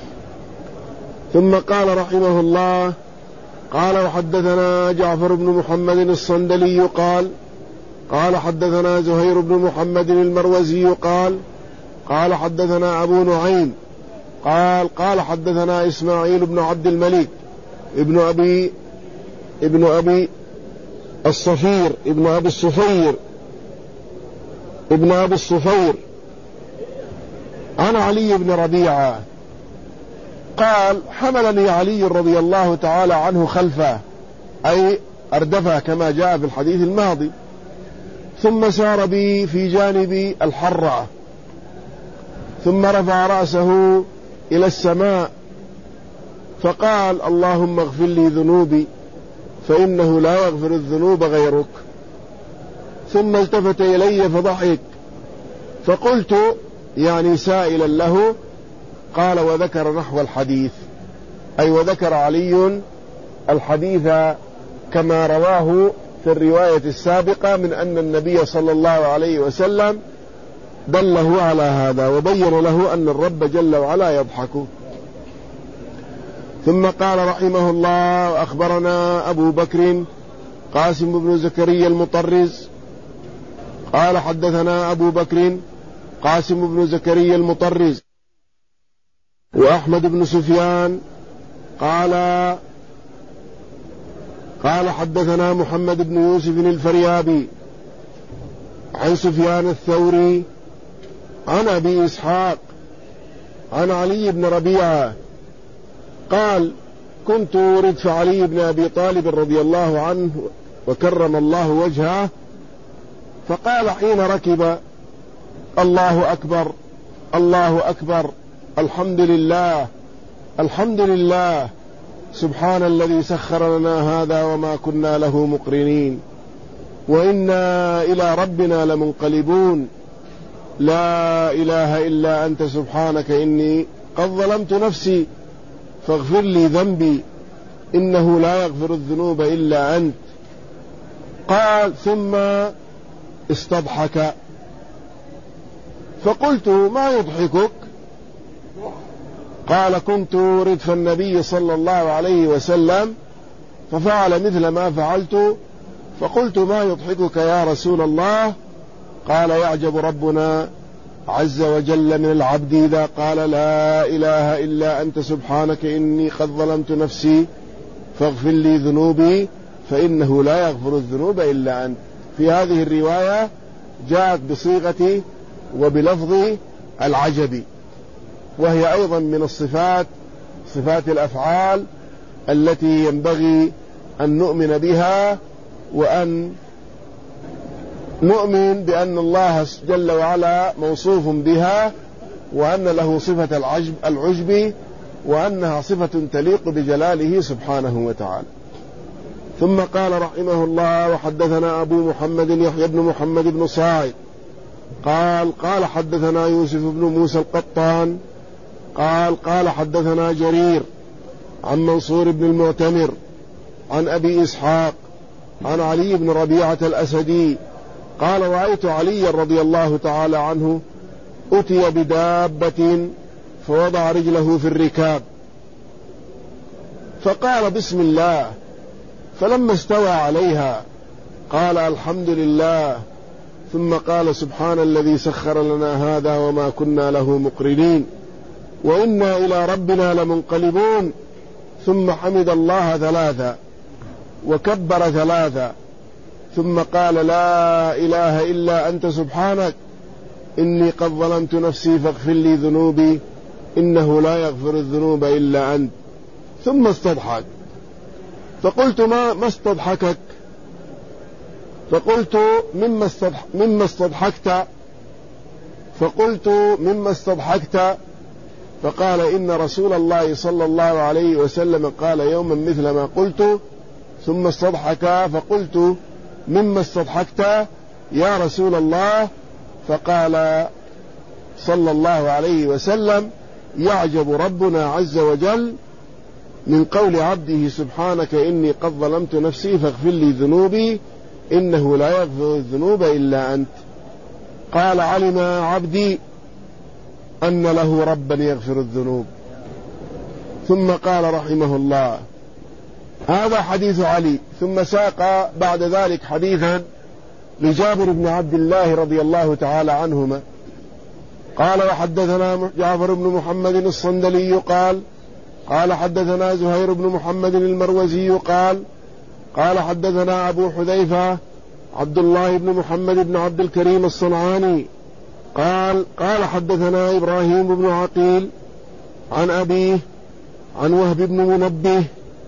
ثم قال رحمه الله: قال: وحدثنا جعفر بن محمد الصندلي قال: قال حدثنا زهير بن محمد المروزي قال: قال حدثنا أبو نعيم قال: قال حدثنا إسماعيل بن عبد الملك ابن أبي ابن أبي الصفير ابن أبي الصفير ابن أبي الصفير عن علي بن ربيعة قال: حملني علي رضي الله تعالى عنه خلفه، أي أردفه كما جاء في الحديث الماضي، ثم سار بي في جانب الحرة، ثم رفع رأسه إلى السماء فقال: اللهم اغفر لي ذنوبي فإنه لا يغفر الذنوب غيرك. ثم التفت إلي فضحك، فقلت يعني سائلا له، قال: وذكر نحو الحديث، أي وذكر علي الحديث كما رواه في الرواية السابقة من أن النبي صلى الله عليه وسلم دله على هذا وبين له أن الرب جل وعلا يضحك. ثم قال رحمه الله: أخبرنا أبو بكر قاسم بن زكريا المطرز قال: حدثنا أبو بكر قاسم بن زكريا المطرز وأحمد بن سفيان قال قال حدثنا محمد بن يوسف الفريابي عن سفيان الثوري عن أبي إسحاق عن علي بن ربيعة قال: كنت ردف علي بن أبي طالب رضي الله عنه وكرم الله وجهه، فقال حين ركب: الله أكبر الله أكبر، الحمد لله الحمد لله، سبحان الذي سخر لنا هذا وما كنا له مقرنين، وإنا إلى ربنا لمنقلبون، لا إله إلا أنت سبحانك إني قد ظلمت نفسي فاغفر لي ذنبي إنه لا يغفر الذنوب إلا أنت. قال: ثم استضحك، فقلت: ما يضحكك؟ قال: كنت ردف النبي صلى الله عليه وسلم ففعل مثل ما فعلت، فقلت: ما يضحكك يا رسول الله؟ قال: يعجب ربنا عز وجل من العبد إذا قال لا إله إلا أنت سبحانك إني قد ظلمت نفسي فاغفر لي ذنوبي فإنه لا يغفر الذنوب إلا أنت. في هذه الرواية جاءت بصيغة وبلفظ العجب، وهي أيضا من الصفات صفات الأفعال التي ينبغي أن نؤمن بها، وأن نؤمن بأن الله جل وعلا موصوف بها، وأن له صفة العجب, العجب وأنها صفة تليق بجلاله سبحانه وتعالى. ثم قال رحمه الله: وحدثنا أبو محمد يحيى بن محمد بن صاعد قال قال حدثنا يوسف بن موسى القطان قال قال حدثنا جرير عن منصور بن المعتمر عن أبي إسحاق عن علي بن ربيعة الأسدي قال: رأيت علي رضي الله تعالى عنه أتي بدابة فوضع رجله في الركاب فقال: بسم الله، فلما استوى عليها قال: الحمد لله، ثم قال: سبحان الذي سخر لنا هذا وما كنا له مقرنين وإنا إلى ربنا لمنقلبون، ثم حمد الله ثلاثا وكبر ثلاثا، ثم قال: لا إله إلا أنت سبحانك إني قد ظلمت نفسي فاغفر لي ذنوبي إنه لا يغفر الذنوب إلا أنت. ثم استضحك فقلت: ما ما استضحكك؟ فقلت: مما استضح مما استضحكت؟ فقلت: مما استضحكت؟ فقال: إن رسول الله صلى الله عليه وسلم قال يوما مثل ما قلت. ثم استضحك فقلت: مما استضحكت يا رسول الله؟ فقال صلى الله عليه وسلم: يعجب ربنا عز وجل من قول عبده سبحانك إني قد ظلمت نفسي فاغفر لي ذنوبي إنه لا يغفر الذنوب إلا أنت. قال: علم عبدي أن له ربا يغفر الذنوب. ثم قال رحمه الله: هذا حديث علي. ثم ساق بعد ذلك حديثا لجابر بن عبد الله رضي الله تعالى عنهما قال: وحدثنا جعفر بن محمد الصندلي قال قال حدثنا زهير بن محمد المروزي قال قال حدثنا أبو حذيفة عبد الله بن محمد بن عبد الكريم الصنعاني قال قال حدثنا إبراهيم بن عقيل عن أبيه عن وهب بن منبه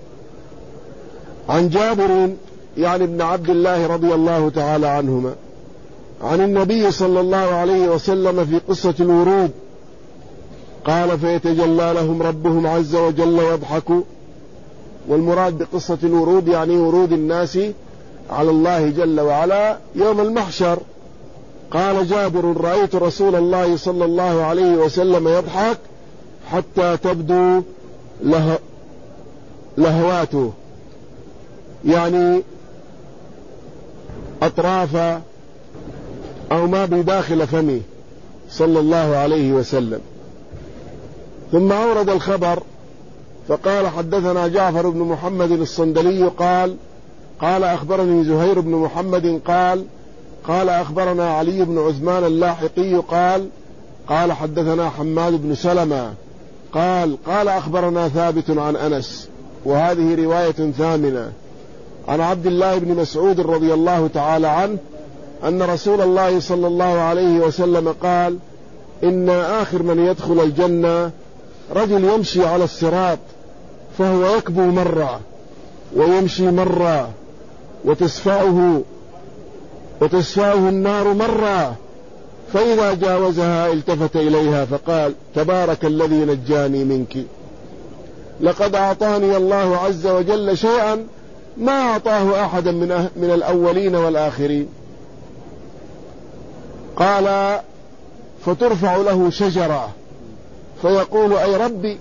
عن جابر يعني ابن عبد الله رضي الله تعالى عنهما عن النبي صلى الله عليه وسلم في قصة الورود قال: فيتجلى لهم ربهم عز وجل يضحكوا. والمراد بقصة الورود يعني ورود الناس على الله جل وعلا يوم المحشر. قال جابر: رأيت رسول الله صلى الله عليه وسلم يضحك حتى تبدو له لهواته، يعني أطراف أو ما بداخل فمه صلى الله عليه وسلم. ثم أورد الخبر فقال: حدثنا جعفر بن محمد الصندلي قال قال أخبرني زهير بن محمد قال قال أخبرنا علي بن عثمان اللاحقي قال قال حدثنا حماد بن سلمة قال قال أخبرنا ثابت عن أنس. وهذه رواية ثامنة عن عبد الله بن مسعود رضي الله تعالى عنه أن رسول الله صلى الله عليه وسلم قال: إن آخر من يدخل الجنة رجل يمشي على الصراط فهو يكبو مرة ويمشي مرة وتسفعه وتسفعه النار مرة، فإذا جاوزها التفت إليها فقال: تبارك الذي نجاني منك، لقد أعطاني الله عز وجل شيئا ما أعطاه أحدا من, أه من الأولين والآخرين. قال: فترفع له شجرة فيقول: أي ربي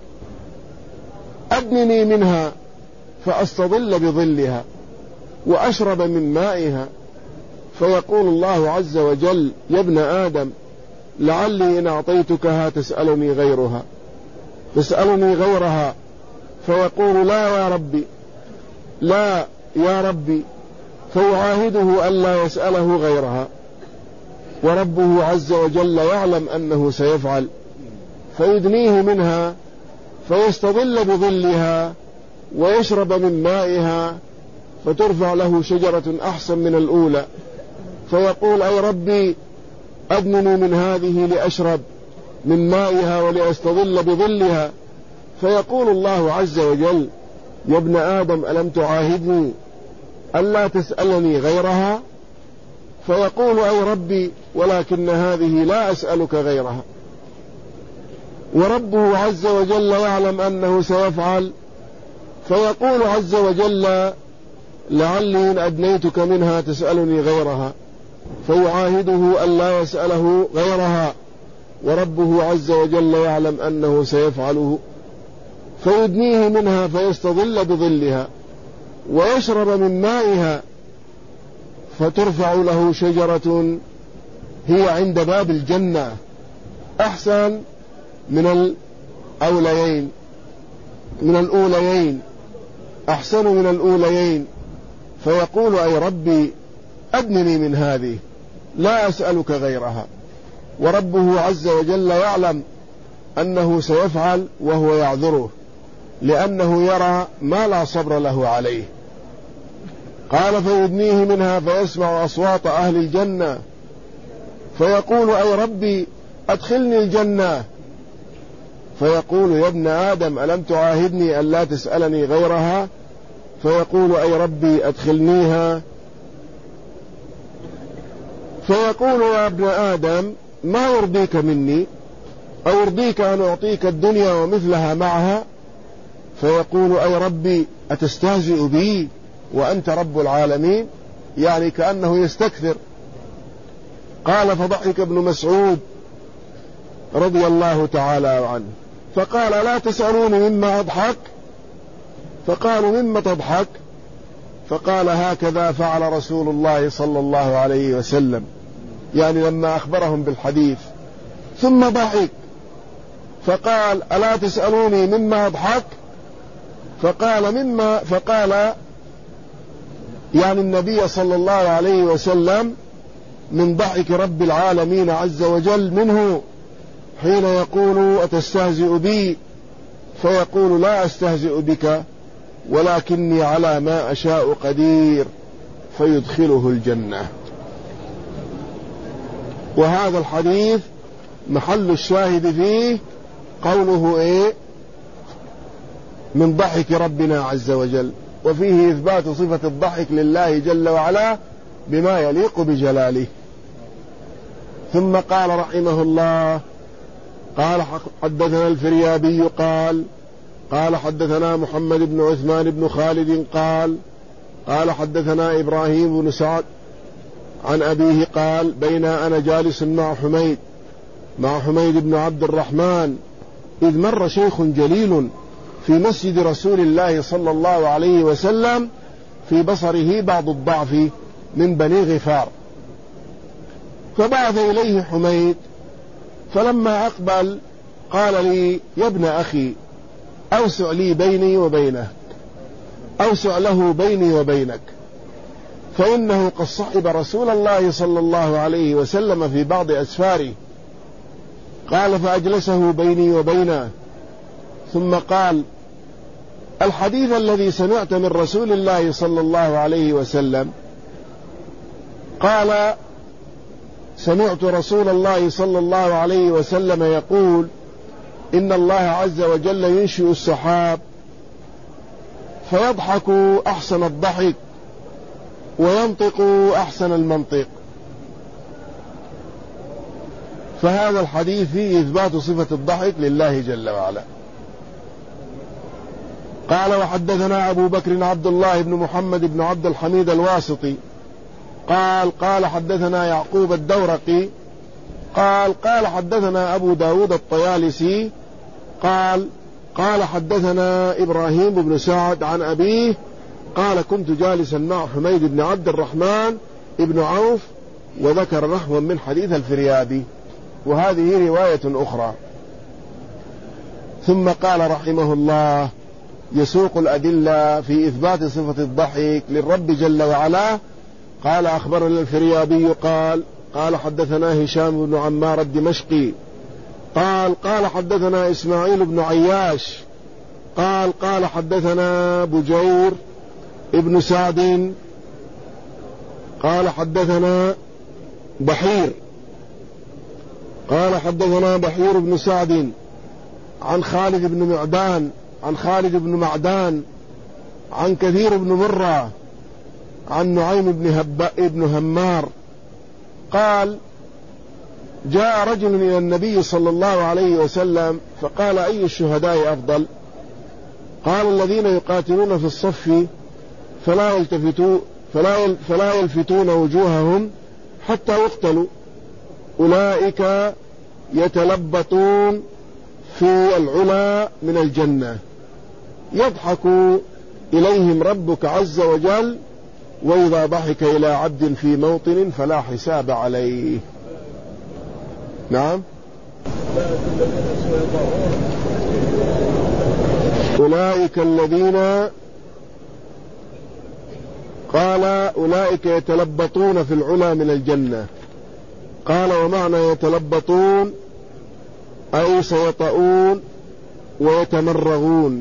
أدنني منها فأستظل بظلها وأشرب من مائها. فيقول الله عز وجل: يا ابن آدم لعلي إن أعطيتكها تسألني غيرها تسألني غيرها فيقول: لا يا ربي لا يا ربي، فيعاهده ألا يسأله غيرها، وربه عز وجل يعلم أنه سيفعل، فيدنيه منها فيستظل بظلها ويشرب من مائها فترفع له شجرة أحسن من الأولى، فيقول أي ربي أدنني من هذه لأشرب من مائها ولأستظل بظلها، فيقول الله عز وجل يا ابن آدم ألم تعاهدني ألا تسألني غيرها؟ فيقول أي ربي ولكن هذه لا أسألك غيرها. وربه عز وجل يعلم أنه سيفعل، فيقول عز وجل لعلي إن أدنيتك منها تسألني غيرها، فيعاهده ألا يسأله غيرها، وربه عز وجل يعلم أنه سيفعله، فيدنيه منها فيستظل بظلها ويشرب من مائها، فترفع له شجرة هي عند باب الجنة أحسن من الأوليين من الأوليين أحسن من الأوليين، فيقول أي ربي أدنني من هذه لا أسألك غيرها. وربه عز وجل يعلم أنه سيفعل وهو يعذره، لأنه يرى ما لا صبر له عليه. قال فيدنيه منها فيسمع أصوات أهل الجنة، فيقول أي ربي أدخلني الجنة، فيقول يا ابن آدم ألم تعاهدني ألا تسألني غيرها؟ فيقول أي ربي أدخلنيها، فيقول يا ابن آدم ما يرضيك مني؟ أو يرضيك أن أعطيك الدنيا ومثلها معها؟ فيقول أي ربي أتستهزئ بي وأنت رب العالمين؟ يعني كأنه يستكثر. قال فضحك ابن مسعود رضي الله تعالى عنه فقال لا تسألوني مما أضحك؟ فقالوا مما تضحك؟ فقال هكذا فعل رسول الله صلى الله عليه وسلم، يعني لما أخبرهم بالحديث. ثم ضحك فقال ألا تسألوني مما أضحك؟ فقال مما فقال يعني النبي صلى الله عليه وسلم من ضحك رب العالمين عز وجل منه حين يقول أتستهزئ بي؟ فيقول لا أستهزئ بك ولكني على ما أشاء قدير، فيدخله الجنة. وهذا الحديث محل الشاهد فيه قوله إيه؟ من ضحك ربنا عز وجل، وفيه إثبات صفة الضحك لله جل وعلا بما يليق بجلاله. ثم قال رحمه الله قال حدثنا الفريابي قال قال حدثنا محمد بن عثمان بن خالد قال قال حدثنا إبراهيم بن سعد عن أبيه قال بين أنا جالس مع حميد مع حميد بن عبد الرحمن إذ مر شيخ جليل في مسجد رسول الله صلى الله عليه وسلم في بصره بعض الضعف من بني غفار، فبعث إليه حميد، فلما أقبل قال لي يا ابن أخي أوسع لي بيني وبينه أوسع له بيني وبينك، فإنه قد صحب رسول الله صلى الله عليه وسلم في بعض أسفاره. قال فأجلسه بيني وبينه، ثم قال الحديث الذي سمعت من رسول الله صلى الله عليه وسلم؟ قال سمعت رسول الله صلى الله عليه وسلم يقول إن الله عز وجل ينشئ السحاب فيضحك أحسن الضحك وينطق أحسن المنطق. فهذا الحديث فيه إثبات صفة الضحك لله جل وعلا. قال وحدثنا أبو بكر عبد الله بن محمد بن عبد الحميد الواسطي قال قال حدثنا يعقوب الدورقي قال قال حدثنا أبو داود الطيالسي قال قال حدثنا إبراهيم بن سعد عن أبيه قال كنت جالسا مع حميد بن عبد الرحمن ابن عوف، وذكر نحوا من حديث الفريابي، وهذه رواية أخرى. ثم قال رحمه الله يسوق الأدلة في إثبات صفة الضحك للرب جل وعلا. قال أخبرنا الفريابي قال قال حدثنا هشام بن عمار الدمشقي قال قال حدثنا إسماعيل بن عياش قال قال حدثنا بجير ابن سعد قال حدثنا بحير قال حدثنا بحير بن سعد عن خالد بن معدان عن خالد بن معدان عن كثير بن مرة عن نعيم بن, هب بن همار قال جاء رجل إلى النبي صلى الله عليه وسلم فقال أي الشهداء أفضل؟ قال الذين يقاتلون في الصف فلا يلتفتوا فلا فلا يلفتون وجوههم حتى يقتلوا أولئك يتلبطون في العلا من الجنة يضحك إليهم ربك عز وجل وإذا ضحك إلى عبد في موطن فلا حساب عليه. نعم. أولئك الذين قال أولئك يتلبطون في العلا من الجنة. قال ومعنى يتلبطون أي سيطؤون ويتمرغون.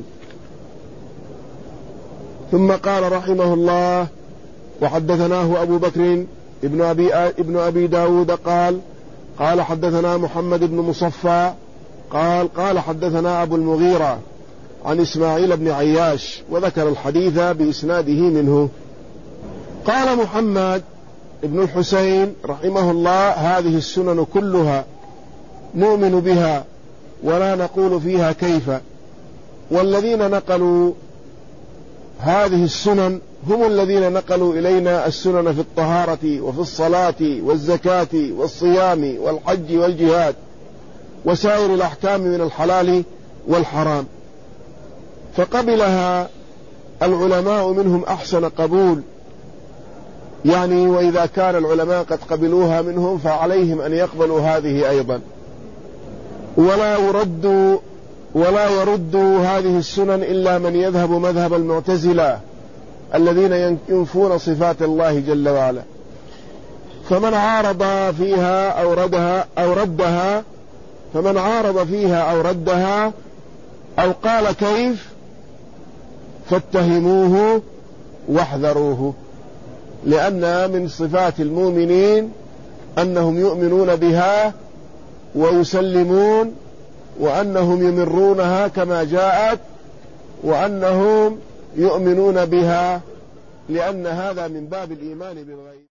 ثم قال رحمه الله وحدثناه أبو بكر ابن أبي, ابن أبي داود قال قال حدثنا محمد بن مصفى قال قال حدثنا أبو المغيرة عن إسماعيل بن عياش وذكر الحديث بإسناده منه. قال محمد ابن الحسين رحمه الله هذه السنن كلها نؤمن بها ولا نقول فيها كيف، والذين نقلوا هذه السنن هم الذين نقلوا إلينا السنن في الطهارة وفي الصلاة والزكاة والصيام والحج والجهاد وسائر الأحكام من الحلال والحرام، فقبلها العلماء منهم أحسن قبول، يعني وإذا كان العلماء قد قبلوها منهم فعليهم أن يقبلوا هذه أيضا، ولا يرد ولا يرد هذه السنن إلا من يذهب مذهب المعتزلة الذين ينفون صفات الله جل وعلا. فمن عارض فيها أو ردها أو ردها فمن عارض فيها أو ردها أو قال كيف فاتهموه واحذروه، لأن من صفات المؤمنين أنهم يؤمنون بها ويسلمون، وأنهم يمرونها كما جاءت، وأنهم يؤمنون بها، لأن هذا من باب الإيمان بالغيب.